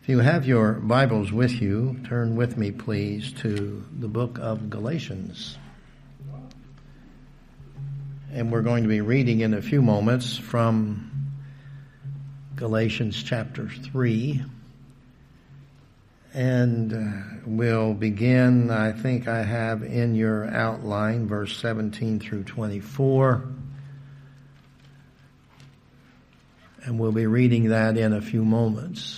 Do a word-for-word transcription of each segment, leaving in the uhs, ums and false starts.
If you have your Bibles with you, turn with me, please, to the book of Galatians. And we're going to be reading in a few moments from Galatians chapter three. And uh, we'll begin, I think I have in your outline, verse seventeen through twenty-four. And we'll be reading that in a few moments.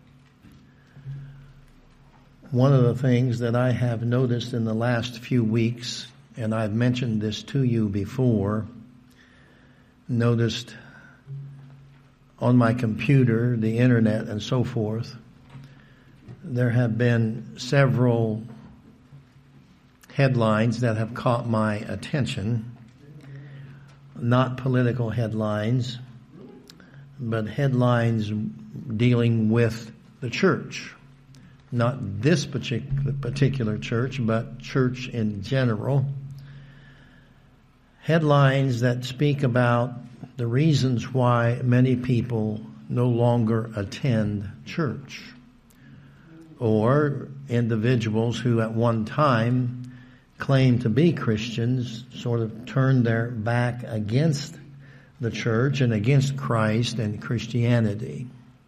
One of the things that I have noticed in the last few weeks, and I've mentioned this to you before, noticed on my computer, the internet, and so forth, there have been several headlines that have caught my attention. Not political headlines, but headlines dealing with the church. Not this particular particular church, but church in general. Headlines that speak about the reasons why many people no longer attend church. Or individuals who at one time claimed to be Christians sort of turned their back against the church and against Christ and Christianity.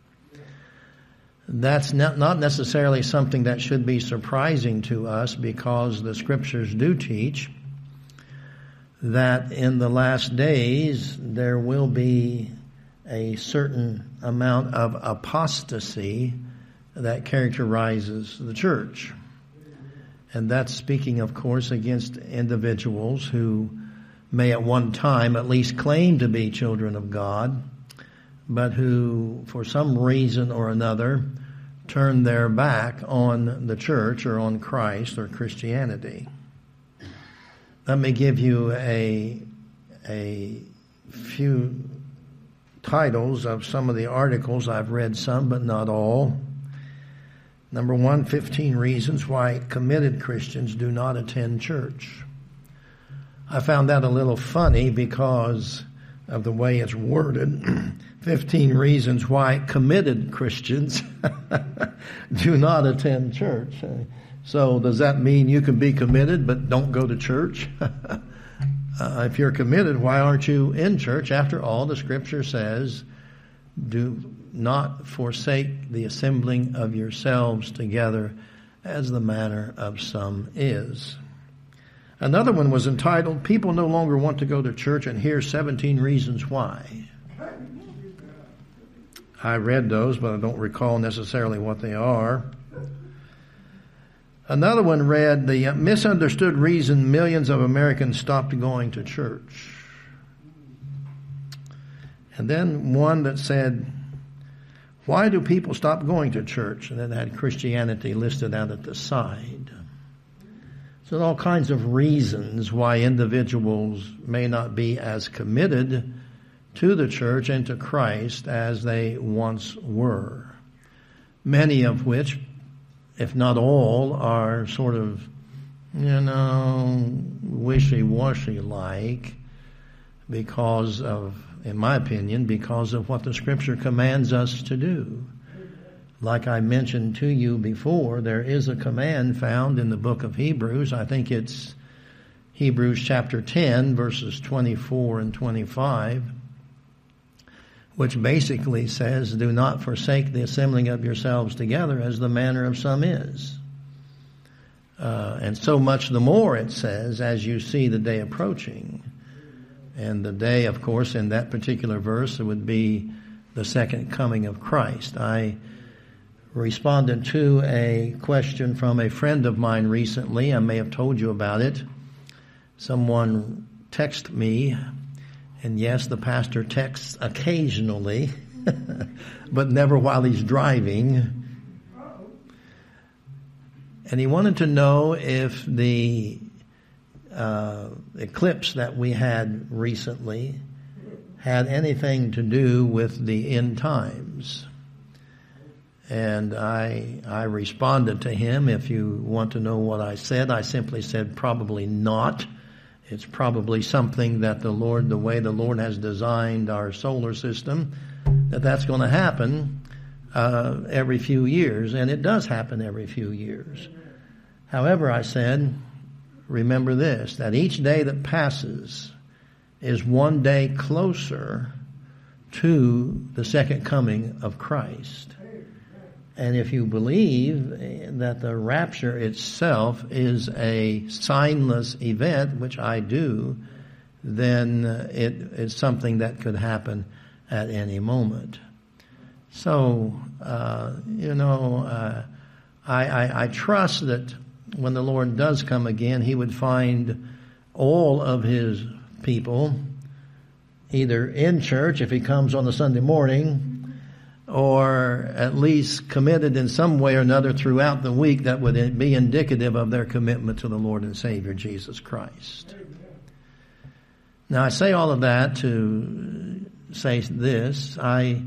That's not, not necessarily something that should be surprising to us, because the scriptures do teach that in the last days there will be a certain amount of apostasy that characterizes the church. And that's speaking, of course, against individuals who may at one time at least claim to be children of God, but who, for some reason or another, turn their back on the church or on Christ or Christianity. Let me give you a, a few titles of some of the articles. I've read some, but not all. Number one, fifteen reasons why committed Christians do not attend church. I found that a little funny because of the way it's worded. fifteen reasons why committed Christians do not attend church. So does that mean you can be committed but don't go to church? uh, if you're committed, why aren't you in church? After all, the scripture says, do not forsake the assembling of yourselves together as the manner of some is. Another one was entitled, People No Longer Want to Go to Church, and Here's seventeen Reasons Why. I read those, but I don't recall necessarily what they are. Another one read, The Misunderstood Reason Millions of Americans Stopped Going to Church. And then one that said, Why do people stop going to church? And then had Christianity listed out at the side. So all kinds of reasons why individuals may not be as committed to the church and to Christ as they once were. Many of which, if not all, are sort of, you know, wishy-washy like because of, in my opinion, because of what the scripture commands us to do. Like I mentioned to you before, there is a command found in the book of Hebrews. I think it's Hebrews chapter ten, verses twenty-four and twenty-five, which basically says, do not forsake the assembling of yourselves together as the manner of some is. Uh, and so much the more, it says, as you see the day approaching. And the day, of course, in that particular verse, it would be the second coming of Christ. I responded to a question from a friend of mine recently. I may have told you about it. Someone texted me, and yes, the pastor texts occasionally, but never while he's driving. And he wanted to know if the uh, eclipse that we had recently had anything to do with the end times. And I I responded to him, if you want to know what I said, I simply said probably not. It's probably something that the Lord, the way the Lord has designed our solar system, that that's going to happen. uh, every few years, and it does happen every few years. However, I said, remember this, that each day that passes is one day closer to the second coming of Christ. And if you believe that the rapture itself is a signless event, which I do, then it, it's something that could happen at any moment. So, uh, you know, uh, I, I, I trust that when the Lord does come again, He would find all of His people either in church if He comes on a Sunday morning, or at least committed in some way or another throughout the week that would be indicative of their commitment to the Lord and Savior Jesus Christ. Now, I say all of that to say this. I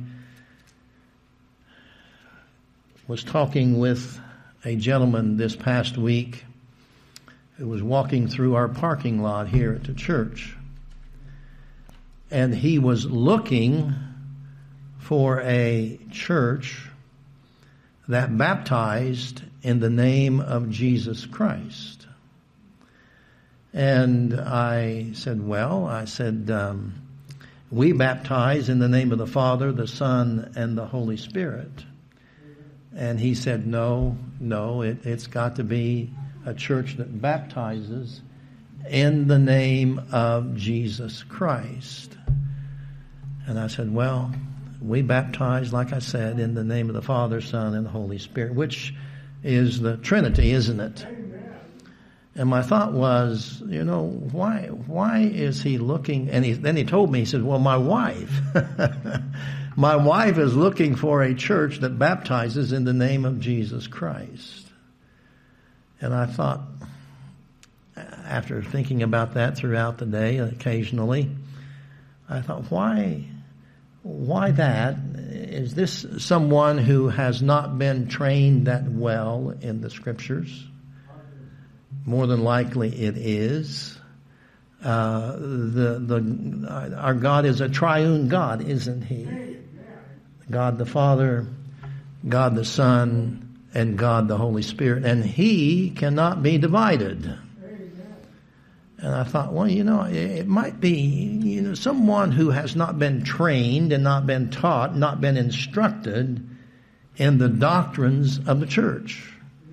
was talking with a gentleman this past week who was walking through our parking lot here at the church. And he was looking for a church that baptized in the name of Jesus Christ. And I said, well, I said, um, we baptize in the name of the Father, the Son, and the Holy Spirit. And he said, no, no, it, it's got to be a church that baptizes in the name of Jesus Christ. And I said, well, we baptize, like I said, in the name of the Father, Son, and the Holy Spirit, which is the Trinity, isn't it? Amen. And my thought was, you know, why why is he looking? And he, then he told me, he said, well, my wife, my wife is looking for a church that baptizes in the name of Jesus Christ. And I thought, after thinking about that throughout the day, occasionally, I thought, why... Why that? Is this someone who has not been trained that well in the Scriptures? More than likely it is. Uh, the the our God is a triune God, isn't He? God the Father, God the Son, and God the Holy Spirit. And He cannot be divided. And I thought, well, you know, it might be, you know, someone who has not been trained and not been taught, not been instructed in the doctrines of the church.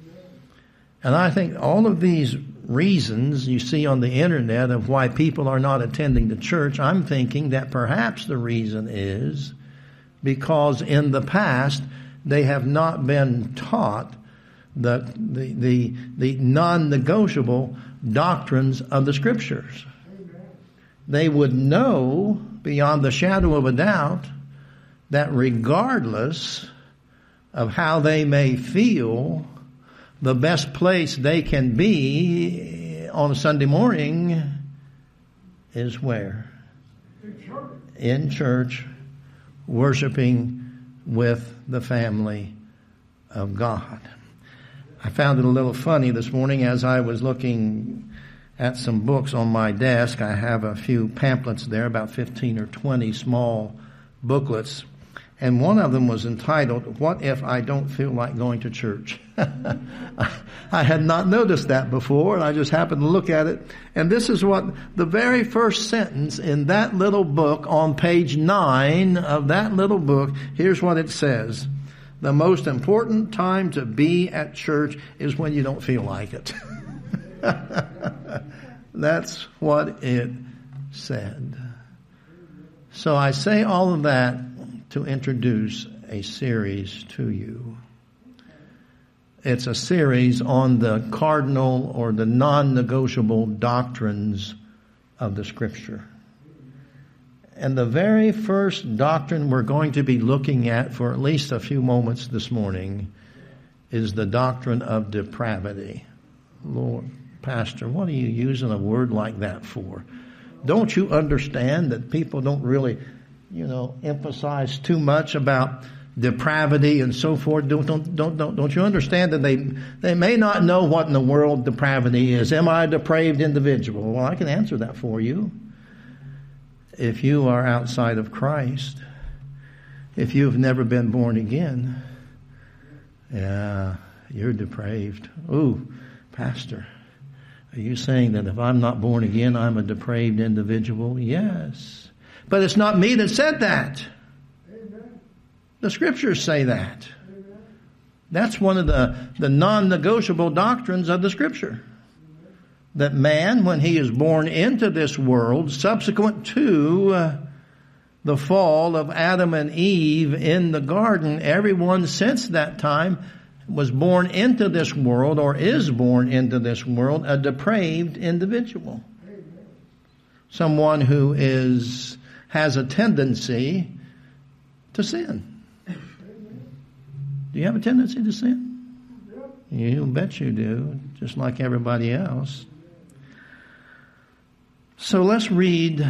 And I think all of these reasons you see on the internet of why people are not attending the church, I'm thinking that perhaps the reason is because in the past they have not been taught the the the, the non-negotiable doctrines of the Scriptures. Amen. They would know beyond the shadow of a doubt that regardless of how they may feel, the best place they can be on a Sunday morning is where? In church. In church, worshiping with the family of God. I found it a little funny this morning as I was looking at some books on my desk. I have a few pamphlets there, about fifteen or twenty small booklets. And one of them was entitled, What If I Don't Feel Like Going to Church? I had not noticed that before, and I just happened to look at it. And this is what the very first sentence in that little book on page nine of that little book, here's what it says. The most important time to be at church is when you don't feel like it. That's what it said. So I say all of that to introduce a series to you. It's a series on the cardinal or the non-negotiable doctrines of the Scripture. And the very first doctrine we're going to be looking at for at least a few moments this morning is the doctrine of depravity. Lord, Pastor, what are you using a word like that for? Don't you understand that people don't really, you know, emphasize too much about depravity and so forth? Don't, don't, don't, don't, don't you understand that they, they may not know what in the world depravity is? Am I a depraved individual? Well, I can answer that for you. If you are outside of Christ, if you've never been born again, yeah, you're depraved. Ooh, Pastor, are you saying that if I'm not born again, I'm a depraved individual? Yes. But it's not me that said that. Amen. The Scriptures say that. Amen. That's one of the, the non-negotiable doctrines of the Scripture. Amen. That man, when he is born into this world, subsequent to uh, the fall of Adam and Eve in the garden, everyone since that time was born into this world or is born into this world a depraved individual. Amen. Someone who is has a tendency to sin. Amen. Do you have a tendency to sin? Yep. You bet you do, just like everybody else. So let's read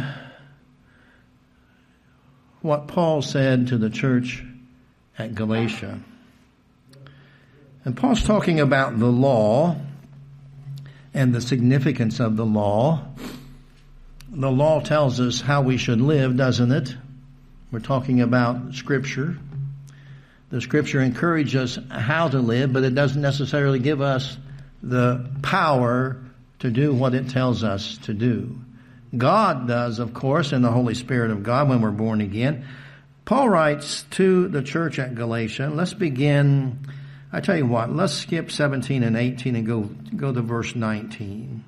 what Paul said to the church at Galatia. And Paul's talking about the law and the significance of the law. The law tells us how we should live, doesn't it? We're talking about Scripture. The Scripture encourages us how to live, but it doesn't necessarily give us the power to do what it tells us to do. God does, of course, in the Holy Spirit of God when we're born again. Paul writes to the church at Galatia. Let's begin, I tell you what, let's skip seventeen and eighteen and go, go to verse nineteen.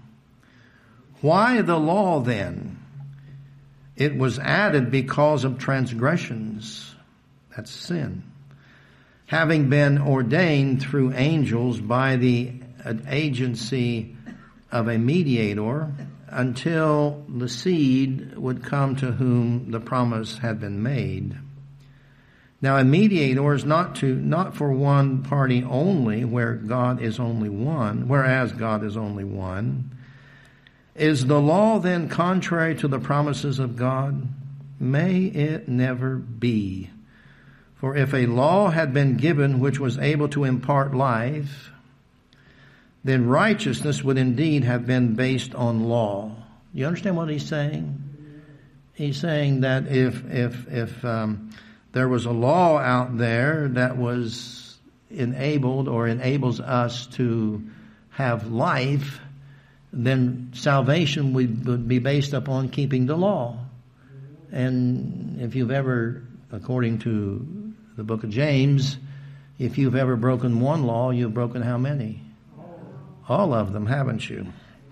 Why the law then? It was added because of transgressions. That's sin. Having been ordained through angels by the agency of a mediator until the seed would come to whom the promise had been made. Now a mediator is not to, not for one party only, where God is only one, whereas God is only one. Is the law then contrary to the promises of God? May it never be. For if a law had been given which was able to impart life, then righteousness would indeed have been based on law. You understand what he's saying? He's saying that if if if um, there was a law out there that was enabled or enables us to have life, then salvation would, would be based upon keeping the law. And if you've ever, according to the book of James, if you've ever broken one law, you've broken how many? All of them, haven't you?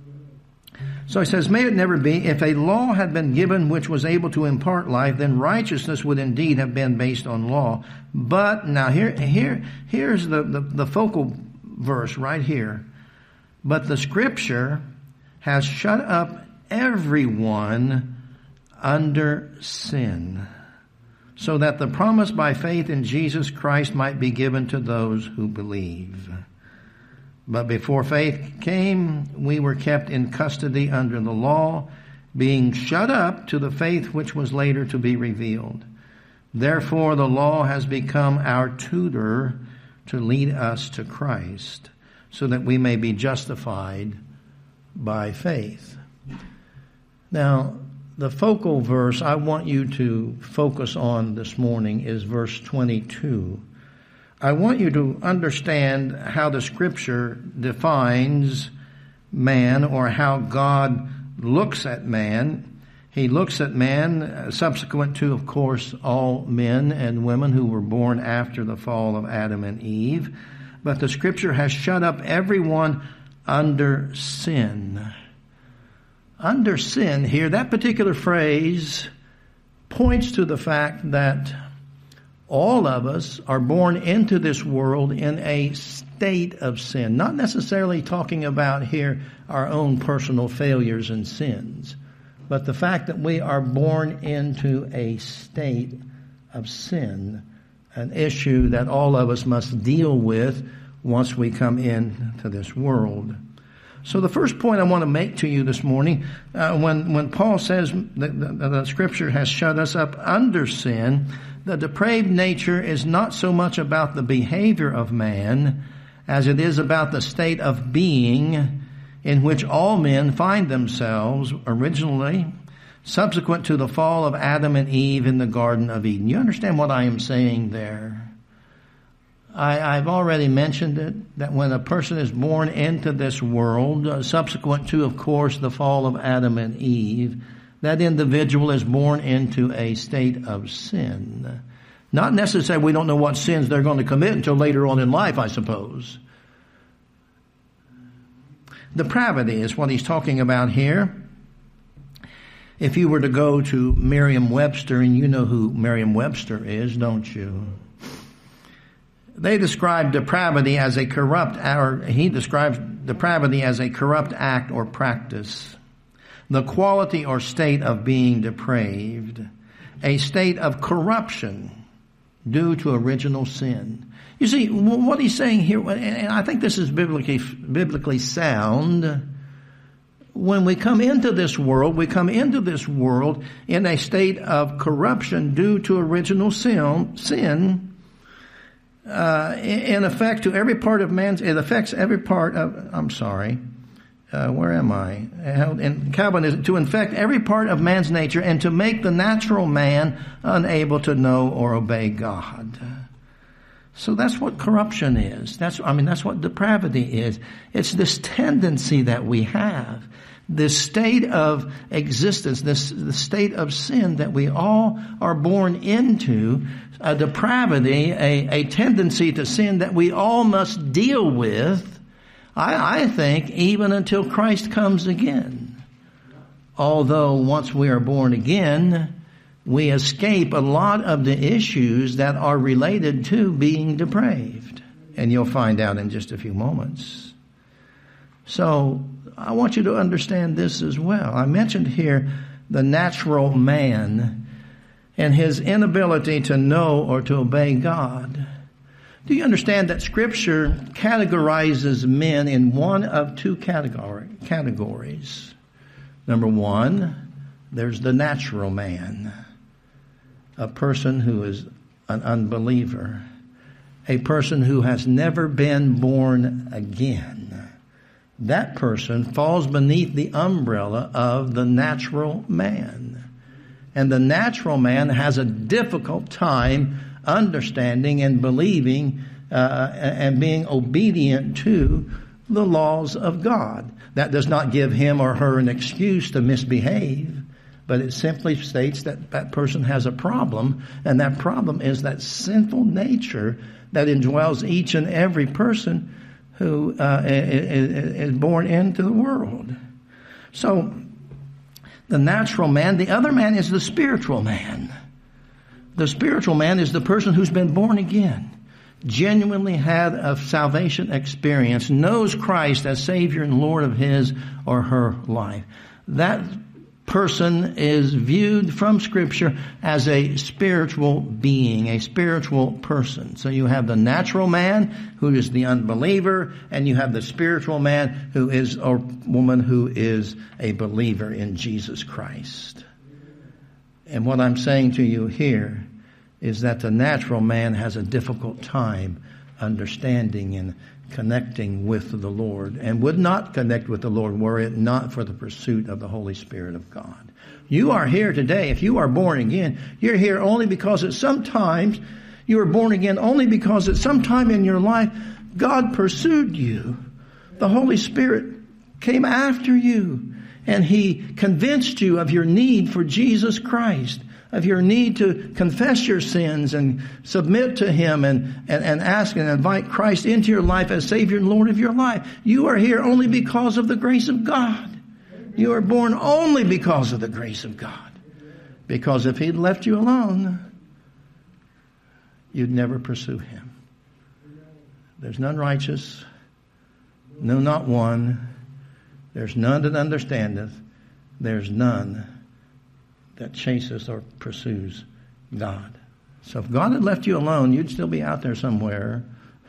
So he says, may it never be, if a law had been given which was able to impart life, then righteousness would indeed have been based on law. But now here, here, here's the, the, the focal verse right here. But the Scripture has shut up everyone under sin, so that the promise by faith in Jesus Christ might be given to those who believe. But before faith came, we were kept in custody under the law, being shut up to the faith which was later to be revealed. Therefore the law has become our tutor to lead us to Christ, so that we may be justified by faith. Now, the focal verse I want you to focus on this morning is verse twenty-two. I want you to understand how the Scripture defines man, or how God looks at man. He looks at man subsequent to, of course, all men and women who were born after the fall of Adam and Eve. But the Scripture has shut up everyone under sin. Under sin here, that particular phrase points to the fact that all of us are born into this world in a state of sin. Not necessarily talking about here our own personal failures and sins, but the fact that we are born into a state of sin, an issue that all of us must deal with once we come into this world. So the first point I want to make to you this morning, uh, when, when Paul says that the, the Scripture has shut us up under sin, the depraved nature is not so much about the behavior of man as it is about the state of being in which all men find themselves originally, subsequent to the fall of Adam and Eve in the Garden of Eden. You understand what I am saying there? I, I've already mentioned it, that when a person is born into this world, uh, subsequent to, of course, the fall of Adam and Eve, that individual is born into a state of sin. Not necessarily we don't know what sins they're going to commit until later on in life, I suppose. Depravity is what he's talking about here. If you were to go to Merriam-Webster, and you know who Merriam-Webster is, don't you? They describe depravity as a corrupt, or he describes depravity as a corrupt act or practice, the quality or state of being depraved, a state of corruption due to original sin. You see, what he's saying here, and I think this is biblically, biblically sound, when we come into this world, we come into this world in a state of corruption due to original sin, sin, Uh, in effect, to every part of man's, it affects every part of, I'm sorry, uh, where am I? In Calvinism, to infect every part of man's nature and to make the natural man unable to know or obey God. So that's what corruption is. That's, I mean, that's what depravity is. It's this tendency that we have, this state of existence, this the state of sin that we all are born into, a depravity, a, a tendency to sin that we all must deal with, I, I think, even until Christ comes again. Although once we are born again, we escape a lot of the issues that are related to being depraved. And you'll find out in just a few moments. So, I want you to understand this as well. I mentioned here the natural man and his inability to know or to obey God. Do you understand that Scripture categorizes men in one of two category, categories? Number one, there's the natural man, a person who is an unbeliever, a person who has never been born again. That person falls beneath the umbrella of the natural man. And the natural man has a difficult time understanding and believing uh, and being obedient to the laws of God. That does not give him or her an excuse to misbehave, but it simply states that that person has a problem, and that problem is that sinful nature that indwells each and every person who uh, is born into the world. So, the natural man, the other man is the spiritual man. The spiritual man is the person who's been born again, genuinely had a salvation experience, knows Christ as Savior and Lord of his or her life. That person is viewed from Scripture as a spiritual being, a spiritual person. So you have the natural man who is the unbeliever, and you have the spiritual man who is a woman who is a believer in Jesus Christ. And what I'm saying to you here is that the natural man has a difficult time understanding and connecting with the Lord, and would not connect with the Lord were it not for the pursuit of the Holy Spirit of God. You are here today. If you are born again, you're here only because at sometimes you are born again only because at some time in your life God pursued you. The Holy Spirit came after you, and He convinced you of your need for Jesus Christ, of your need to confess your sins and submit to Him and, and, and ask and invite Christ into your life as Savior and Lord of your life. You are here only because of the grace of God. You are born only because of the grace of God. Because if He'd left you alone, you'd never pursue Him. There's none righteous, no, not one. There's none that understandeth. There's none that chases or pursues God. So if God had left you alone, you'd still be out there somewhere,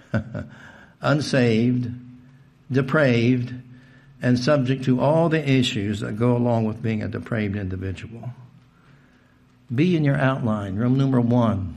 unsaved, depraved, and subject to all the issues that go along with being a depraved individual. Be in your outline, room number one.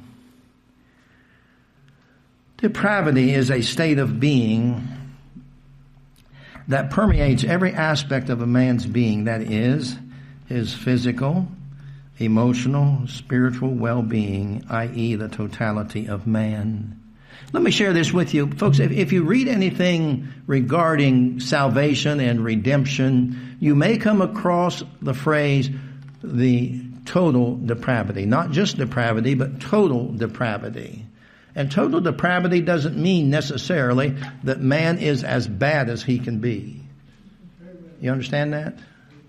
Depravity is a state of being that permeates every aspect of a man's being. That is, his physical, emotional, spiritual well-being, that is the totality of man. Let me share this with you. Folks, if, if you read anything regarding salvation and redemption, you may come across the phrase, the total depravity. Not just depravity, but total depravity. And total depravity doesn't mean necessarily that man is as bad as he can be. You understand that?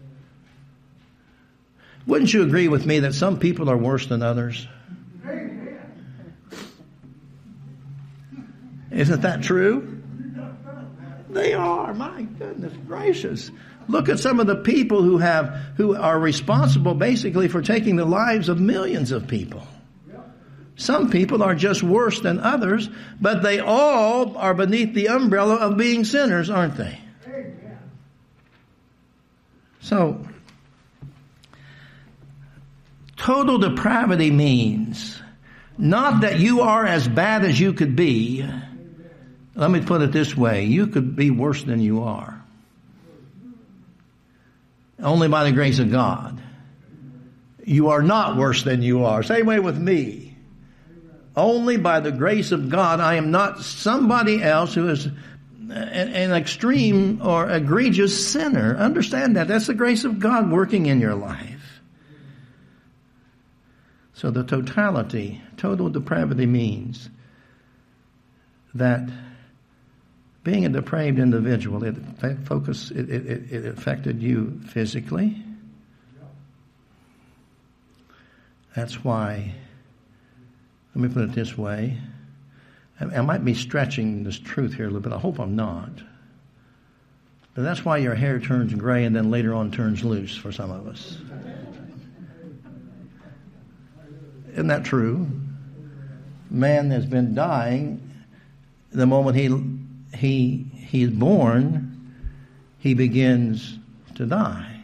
Wouldn't you agree with me that some people are worse than others? Isn't that true? They are. My goodness gracious. Look at some of the people who have, who are responsible basically for taking the lives of millions of people. Some people are just worse than others, but they all are beneath the umbrella of being sinners, aren't they? So, total depravity means not that you are as bad as you could be. Let me put it this way. You could be worse than you are. Only by the grace of God. You are not worse than you are. Same way with me. Only by the grace of God, I am not somebody else who is an, an extreme or egregious sinner. Understand that. That's the grace of God working in your life. So the totality, total depravity means that being a depraved individual, it focus, it, it, it affected you physically. That's why, let me put it this way. I, I might be stretching this truth here a little bit. I hope I'm not. But that's why your hair turns gray and then later on turns loose for some of us. Isn't that true? Man has been dying. The moment he he he's born, he begins to die.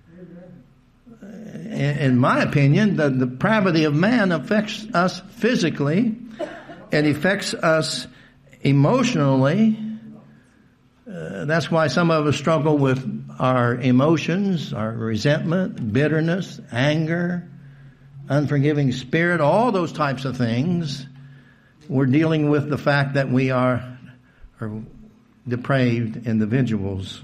In, in my opinion, the depravity of man affects us physically. It affects us emotionally. Uh, that's why some of us struggle with our emotions, our resentment, bitterness, anger, unforgiving spirit, all those types of things. We're dealing with the fact that we are, are depraved individuals.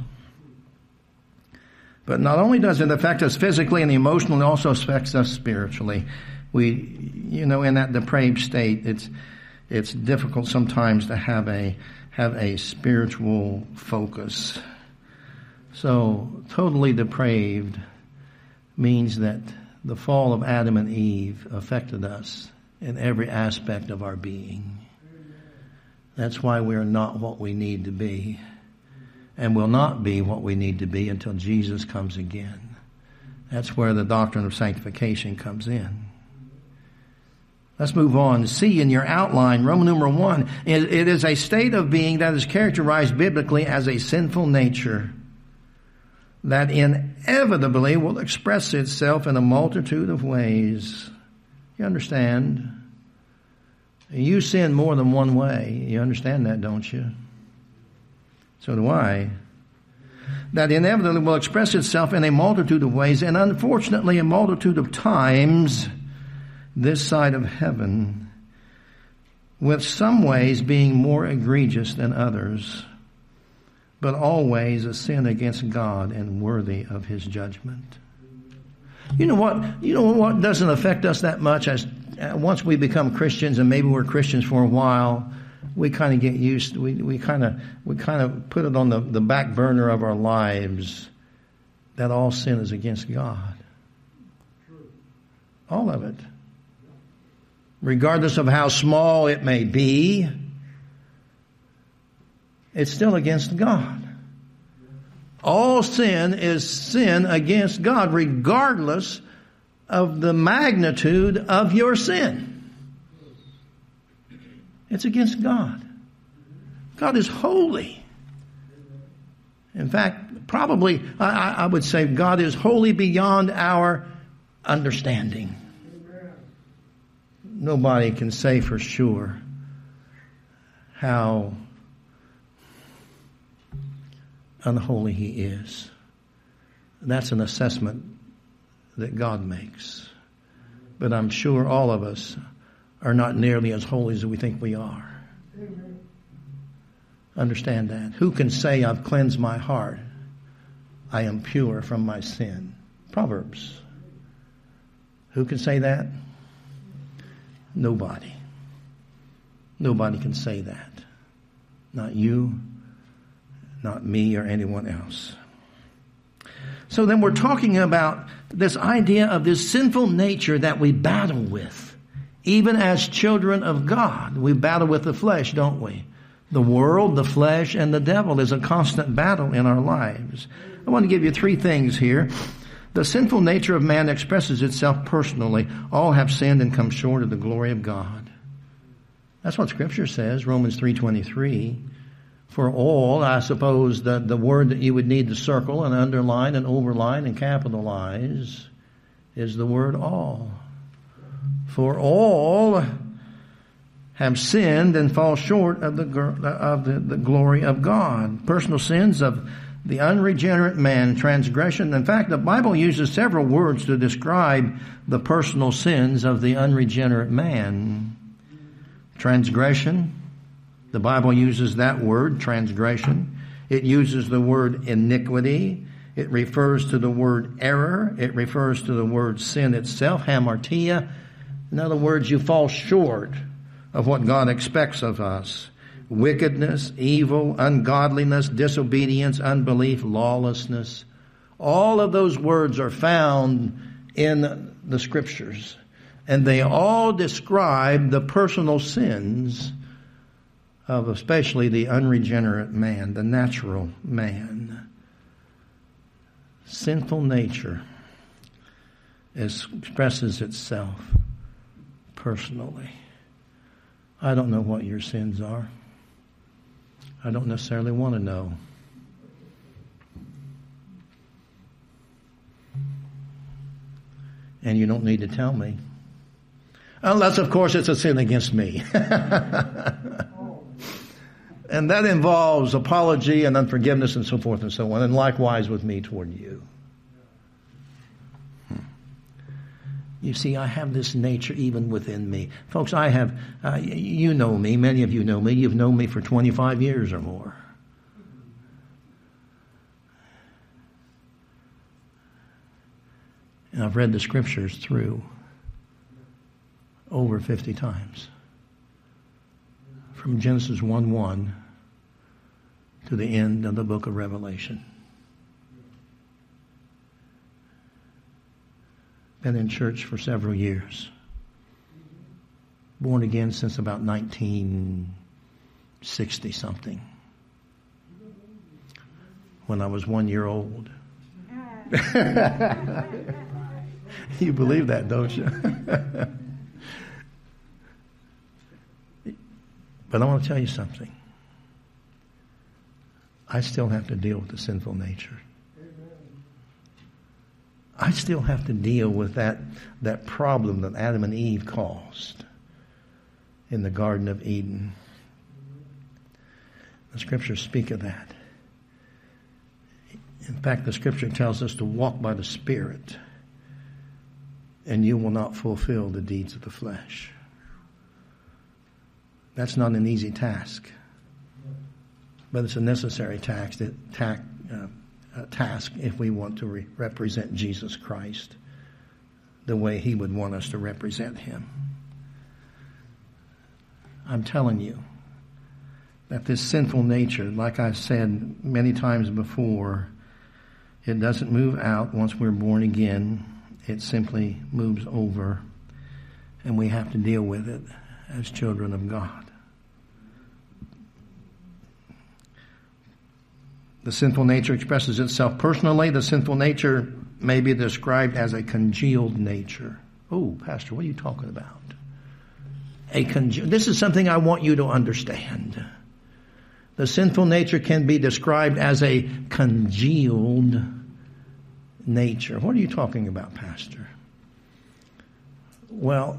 But not only does it affect us physically and emotionally, it also affects us spiritually. We, you know, in that depraved state, it's it's difficult sometimes to have a have a spiritual focus. So, totally depraved means that the fall of Adam and Eve affected us in every aspect of our being. That's why we are not what we need to be, and will not be what we need to be until Jesus comes again. That's where the doctrine of sanctification comes in. Let's move on. See in your outline, Roman numeral one, it, it is a state of being that is characterized biblically as a sinful nature that inevitably will express itself in a multitude of ways. You understand? You sin more than one way. You understand that, don't you? So do I. That inevitably will express itself in a multitude of ways, and unfortunately a multitude of times this side of heaven, with some ways being more egregious than others, but always a sin against God and worthy of His judgment. You know what? You know what doesn't affect us that much? As uh, once we become Christians, and maybe we're Christians for a while, we kind of get used. We we kind of we kind of put it on the, the back burner of our lives that all sin is against God. All of it, regardless of how small it may be, it's still against God. All sin is sin against God, regardless of the magnitude of your sin. It's against God. God is holy. In fact, probably, I, I would say God is holy beyond our understanding. Nobody can say for sure how unholy He is. That's an assessment that God makes. But I'm sure all of us are not nearly as holy as we think we are. Understand that. Who can say, I've cleansed my heart? I am pure from my sin. Proverbs. Who can say that? Nobody. Nobody can say that. Not you, not me, or anyone else. So then we're talking about this idea of this sinful nature that we battle with. Even as children of God, we battle with the flesh, don't we? The world, the flesh, and the devil is a constant battle in our lives. I want to give you three things here. The sinful nature of man expresses itself personally. All have sinned and come short of the glory of God. That's what Scripture says, Romans three twenty-three. For all, I suppose the, the word that you would need to circle and underline and overline and capitalize is the word all. For all have sinned and fall short of the of the, the glory of God. Personal sins of the unregenerate man, transgression. In fact, the Bible uses several words to describe the personal sins of the unregenerate man. Transgression. The Bible uses that word, transgression. It uses the word iniquity. It refers to the word error. It refers to the word sin itself, hamartia. In other words, you fall short of what God expects of us. Wickedness, evil, ungodliness, disobedience, unbelief, lawlessness. All of those words are found in the Scriptures. And they all describe the personal sins of especially the unregenerate man, the natural man. Sinful nature is, expresses itself personally. I don't know what your sins are. I don't necessarily want to know. And you don't need to tell me. Unless, of course, it's a sin against me. And that involves apology and unforgiveness and so forth and so on. And likewise with me toward you. Hmm. You see, I have this nature even within me. Folks, I have, uh, you know me, many of you know me. You've known me for twenty-five years or more. And I've read the Scriptures through over fifty times. From Genesis one one to the end of the book of Revelation. Been in church for several years. Born again since about nineteen sixty something. When I was one year old. You believe that, don't you? But I want to tell you something. I still have to deal with the sinful nature. I still have to deal with that, that problem that Adam and Eve caused in the Garden of Eden. The Scriptures speak of that. In fact, the Scripture tells us to walk by the Spirit, and you will not fulfill the deeds of the flesh. That's not an easy task, but it's a necessary task, task, uh, uh, task if we want to re- represent Jesus Christ the way He would want us to represent Him. I'm telling you that this sinful nature, like I've said many times before, it doesn't move out once we're born again. It simply moves over, and we have to deal with it as children of God. The sinful nature expresses itself personally. The sinful nature may be described as a congealed nature. Oh, Pastor, what are you talking about? A conge- This is something I want you to understand. The sinful nature can be described as a congealed nature. What are you talking about, Pastor? Well,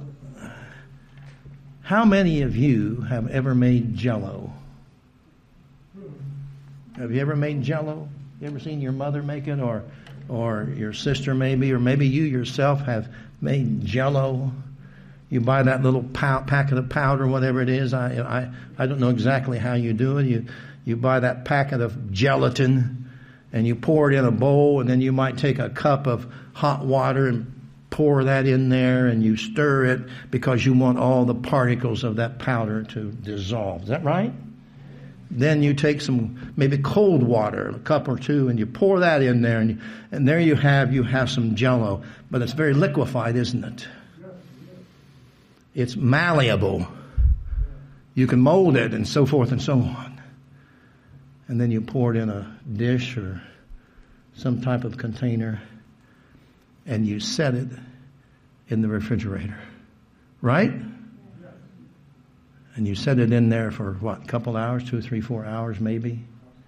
how many of you have ever made Jell-O? Have you ever made Jell-O? You ever seen your mother make it, or or your sister maybe, or maybe you yourself have made Jell-O. You buy that little pow- packet of powder, whatever it is. I, I, I don't know exactly how you do it. You, you buy that packet of gelatin and you pour it in a bowl, and then you might take a cup of hot water and pour that in there, and you stir it because you want all the particles of that powder to dissolve. Is that right? Then you take some maybe cold water, a cup or two, and you pour that in there, and, you, and there you have you have some Jell-O. But it's very liquefied, isn't it? It's malleable. You can mold it and so forth and so on. And then you pour it in a dish or some type of container, and you set it in the refrigerator. Right? And you set it in there for what, a couple hours, two, three, four hours maybe.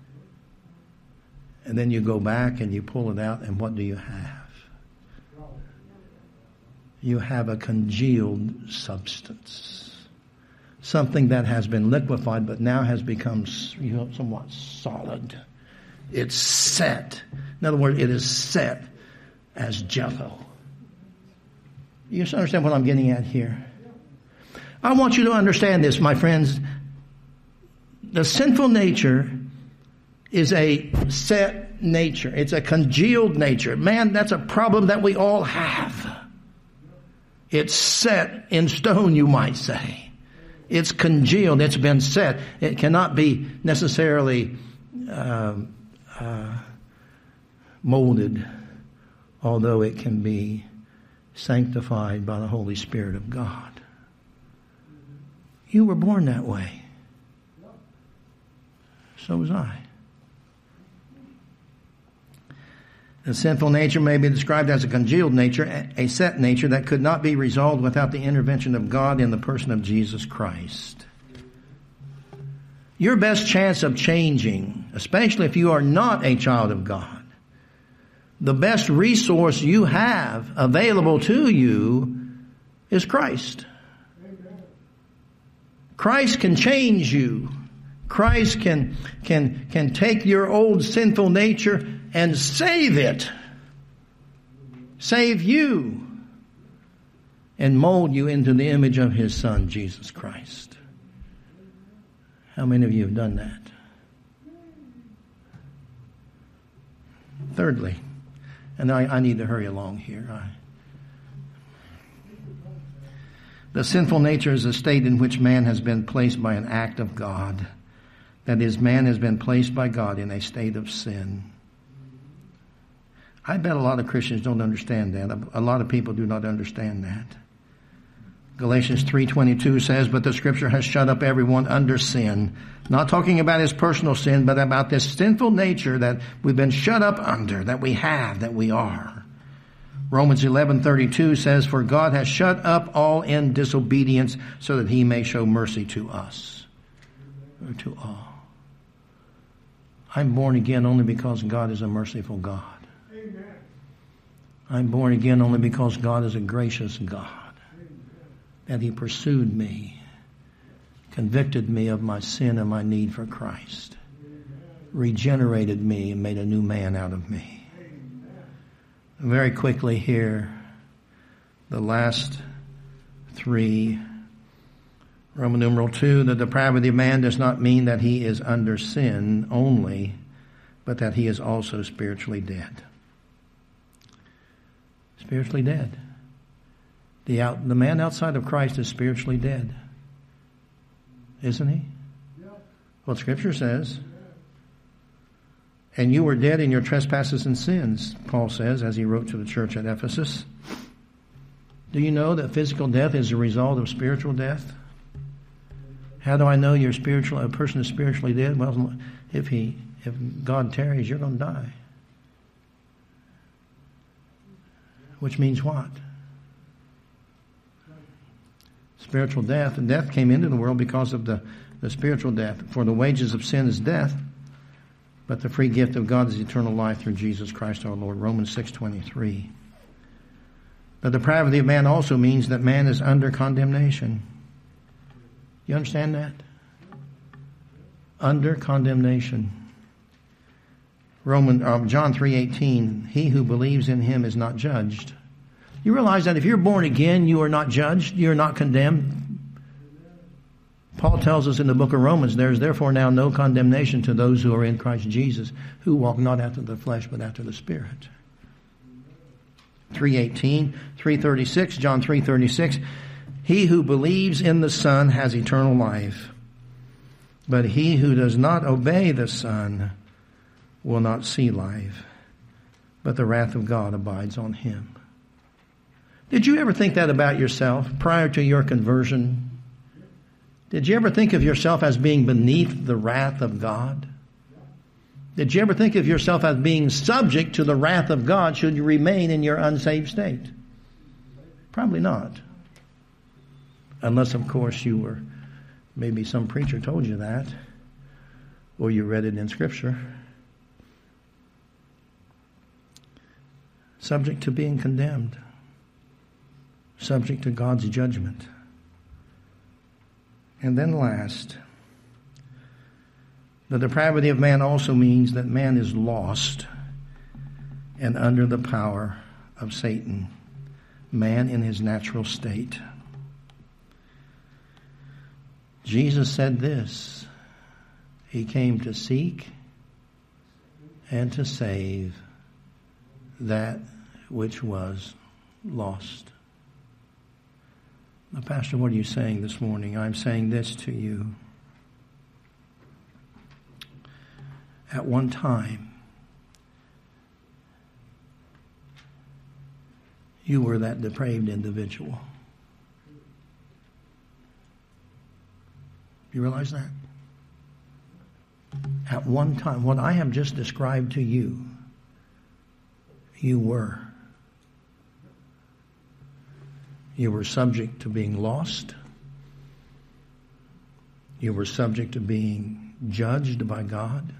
And then you go back and you pull it out, and what do you have? You have a congealed substance. Something that has been liquefied but now has become, you know, somewhat solid. It's set. In other words, it is set as Jell-O. You understand what I'm getting at here? I want you to understand this, my friends. The sinful nature is a set nature. It's a congealed nature. Man, that's a problem that we all have. It's set in stone, you might say. It's congealed. It's been set. It cannot be necessarily uh, uh, molded, although it can be sanctified by the Holy Spirit of God. You were born that way. So was I. The sinful nature may be described as a congealed nature, a set nature that could not be resolved without the intervention of God in the person of Jesus Christ. Your best chance of changing, especially if you are not a child of God, the best resource you have available to you is Christ. Christ can change you. Christ can, can, can take your old sinful nature and save it. Save you. And mold you into the image of His Son, Jesus Christ. How many of you have done that? Thirdly, and I, I need to hurry along here. I, the sinful nature is a state in which man has been placed by an act of God. That is, man has been placed by God in a state of sin. I bet a lot of Christians don't understand that. A lot of people do not understand that. Galatians three twenty-two says, but the Scripture has shut up everyone under sin. Not talking about his personal sin, but about this sinful nature that we've been shut up under, that we have, that we are. Romans eleven thirty-two says, for God has shut up all in disobedience so that He may show mercy to us, or to all. I'm born again only because God is a merciful God. Amen. I'm born again only because God is a gracious God. Amen. That He pursued me, convicted me of my sin and my need for Christ, Amen. Regenerated me and made a new man out of me. Amen. Very quickly here, the last three. Roman numeral two, the depravity of man does not mean that he is under sin only, but that he is also spiritually dead. Spiritually dead. The out, the man outside of Christ is spiritually dead. Isn't he? Yeah. Well, Scripture says. And you were dead in your trespasses and sins, Paul says, as he wrote to the church at Ephesus. Do you know that physical death is a result of spiritual death? How do I know you're spiritual? A person is spiritually dead? Well, if he, if God tarries, you're going to die. Which means what? Spiritual death. And death came into the world because of the, the spiritual death. For the wages of sin is death, but the free gift of God is eternal life through Jesus Christ our Lord. Romans six twenty-three. The depravity of man also means that man is under condemnation. You understand that? Under condemnation. Roman, uh, John three eighteen, he who believes in him is not judged. You realize that if you're born again, you are not judged, you're not condemned. Paul tells us in the book of Romans, there is therefore now no condemnation to those who are in Christ Jesus, who walk not after the flesh, but after the Spirit. three eighteen, three thirty-six, John three thirty-six, he who believes in the Son has eternal life, but he who does not obey the Son will not see life, but the wrath of God abides on him. Did you ever think that about yourself prior to your conversion? Did you ever think of yourself as being beneath the wrath of God? Did you ever think of yourself as being subject to the wrath of God should you remain in your unsaved state? Probably not. Unless, of course, you were, maybe some preacher told you that, or you read it in Scripture. Subject to being condemned. Subject to God's judgment. And then last, the depravity of man also means that man is lost and under the power of Satan. Man in his natural state. Jesus said this, he came to seek and to save that which was lost. Now, Pastor, what are you saying this morning? I'm saying this to you. At one time, you were that depraved individual. You realize that? At one time, what I have just described to you, you were. You were subject to being lost. You were subject to being judged by God.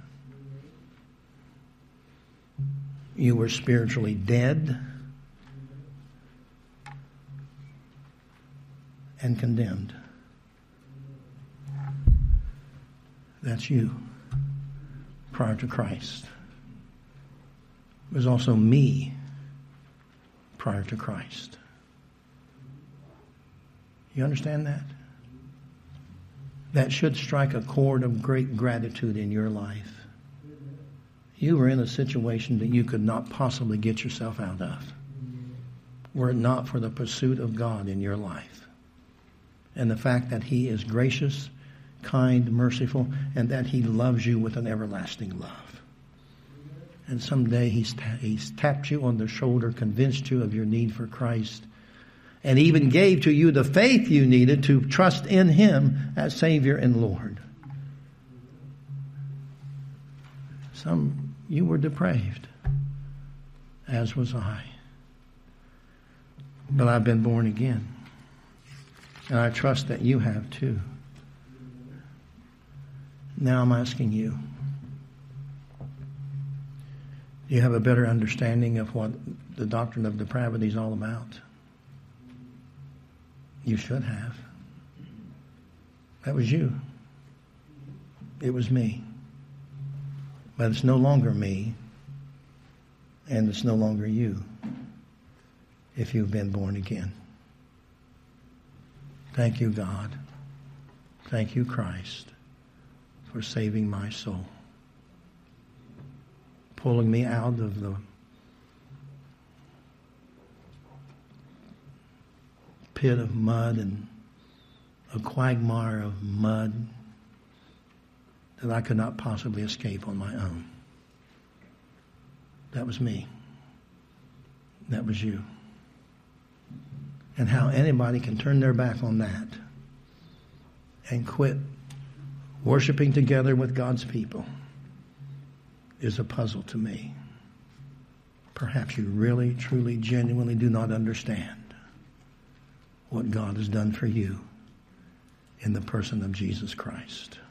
You were spiritually dead and condemned. That's you prior to Christ. It was also me prior to Christ. You understand that? That should strike a chord of great gratitude in your life. You were in a situation that you could not possibly get yourself out of, were it not for the pursuit of God in your life. And the fact that He is gracious, kind, merciful, and that He loves you with an everlasting love. And someday He's, ta- he's tapped you on the shoulder, convinced you of your need for Christ, and even gave to you the faith you needed to trust in Him as Savior and Lord. Some, you were depraved, as was I. But I've been born again. And I trust that you have too. Now I'm asking you, do you have a better understanding of what the doctrine of depravity is all about? You should have. That was you. It was me. But it's no longer me, and it's no longer you if you've been born again. Thank you, God. Thank you, Christ, for saving my soul. Pulling me out of the pit of mud and a quagmire of mud that I could not possibly escape on my own. That was me. That was you. And how anybody can turn their back on that and quit worshiping together with God's people is a puzzle to me. Perhaps you really, truly, genuinely do not understand what God has done for you in the person of Jesus Christ.